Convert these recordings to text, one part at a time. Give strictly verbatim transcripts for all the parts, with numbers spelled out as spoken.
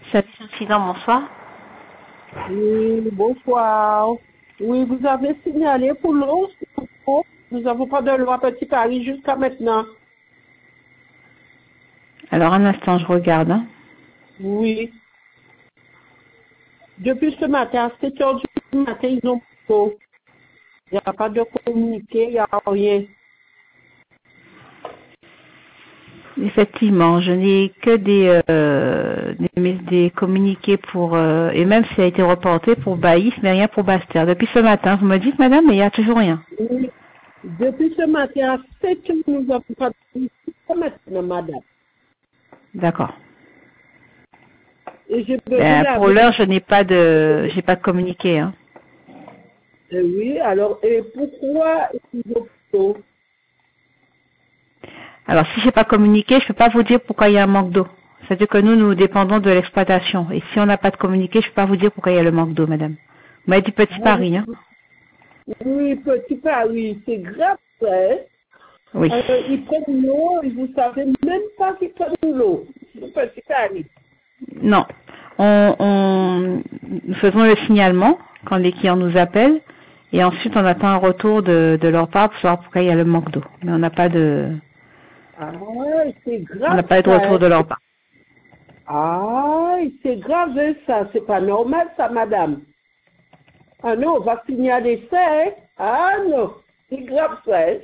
Service incident, bonsoir. Oui, bonsoir. Oui, vous avez signalé pour l'eau. Nous n'avons pas de loi Petit Paris jusqu'à maintenant. Alors, un instant, je regarde. Hein. Oui. Depuis ce matin, à sept heures du matin, ils ont l'eau. Il n'y a pas de communiqué, il n'y a rien. Effectivement, je n'ai que des, euh, des, des communiqués pour, euh, et même si ça a été reporté pour Baïf, mais rien pour Bastère. Depuis ce matin, vous me dites, madame, mais il n'y a toujours rien. Oui. Depuis ce matin, à sept heures, nous n'avons pas de communiqué jusqu'à maintenant, madame. D'accord. Et j'ai besoin Ben, pour d'avoir... l'heure, je n'ai pas de, j'ai pas de communiqué. Hein. Eh oui, alors, et pourquoi ils ont l'eau? Alors, si j'ai pas communiqué, je peux pas vous dire pourquoi il y a un manque d'eau. C'est-à-dire que nous, nous dépendons de l'exploitation. Et si on n'a pas de communiqué, je peux pas vous dire pourquoi il y a le manque d'eau, madame. Vous m'avez dit Petit Paris, hein? Oui, Petit Paris, c'est grave, hein? Oui. Alors, ils prennent l'eau et vous savez même pas qu'ils prennent l'eau. C'est Petit Paris. Non. On, on, nous faisons le signalement quand les clients nous appellent et ensuite on attend un retour de, de leur part pour savoir pourquoi il y a le manque d'eau. Mais on n'a pas de, Ah, c'est on n'a grave pas eu de ça. retour de leur part. Ah, c'est grave ça. C'est pas normal ça, madame. Ah non, on va signaler ça, hein? Ah non, c'est grave ça, hein?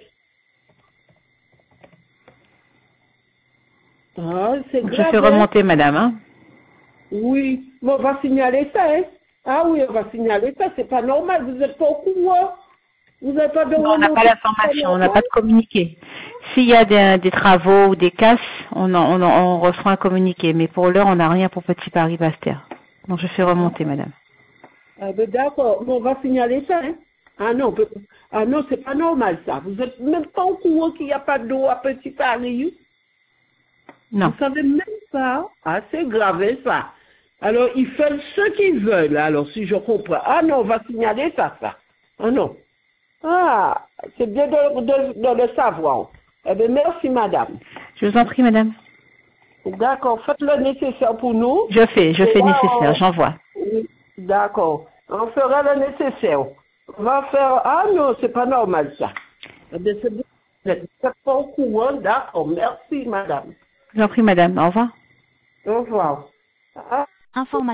Ah, c'est Donc, je grave, fais hein? remonter, madame, hein. Oui, mais on va signaler ça, hein? Ah oui, on va signaler ça, c'est pas normal, vous êtes pas au courant. Vous n'avez pas de Non, on n'a pas remontée, c'est pas l'information, on n'a pas normal. de communiqué. S'il y a des, des travaux ou des casses, on, en- on, en- on reçoit un communiqué. Mais pour l'heure, on n'a rien pour Petit Paris Bastère. Donc je fais remonter, madame. Ah ben d'accord, mais on va signaler ça, hein? Ah non, peut- ah non, c'est pas normal ça. Vous êtes même pas au courant qu'il n'y a pas d'eau à Petit Paris. Non. Vous savez même pas. Ah, c'est grave hein, ça. Alors, ils font ce qu'ils veulent, alors, si je comprends. Ah non, on va signaler ça, ça. Ah non. Ah, c'est bien de, de, de le savoir. Eh bien, merci, madame. Je vous en prie, madame. D'accord, faites le nécessaire pour nous. Je fais, je Et fais là, nécessaire, on... j'envoie. oui, d'accord. On fera le nécessaire. On va faire... Ah non, c'est pas normal, ça. Eh bien, c'est bien. Vous n'êtes pas au courant, d'accord. Merci, madame. Je vous en prie, madame. Au revoir. Au revoir. Ah. Information.